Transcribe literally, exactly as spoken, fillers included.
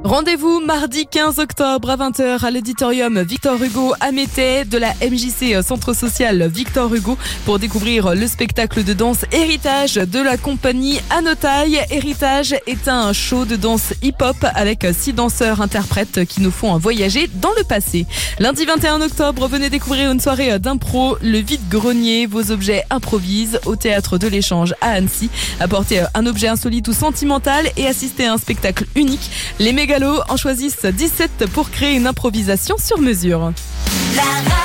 Rendez-vous mardi quinze octobre à vingt heures à l'auditorium Victor Hugo à Métais de la M J C Centre Social Victor Hugo pour découvrir le spectacle de danse Héritage de la compagnie Anotaille. Héritage est un show de danse hip-hop avec six danseurs interprètes qui nous font voyager dans le passé. Lundi vingt et un octobre, venez découvrir une soirée d'impro, le vide-grenier. Vos objets improvisent au théâtre de l'Échange à Annecy. Apportez un objet insolite ou sentimental et assistez à un spectacle unique. Les mégalos en choisissent dix-sept pour créer une improvisation sur mesure. La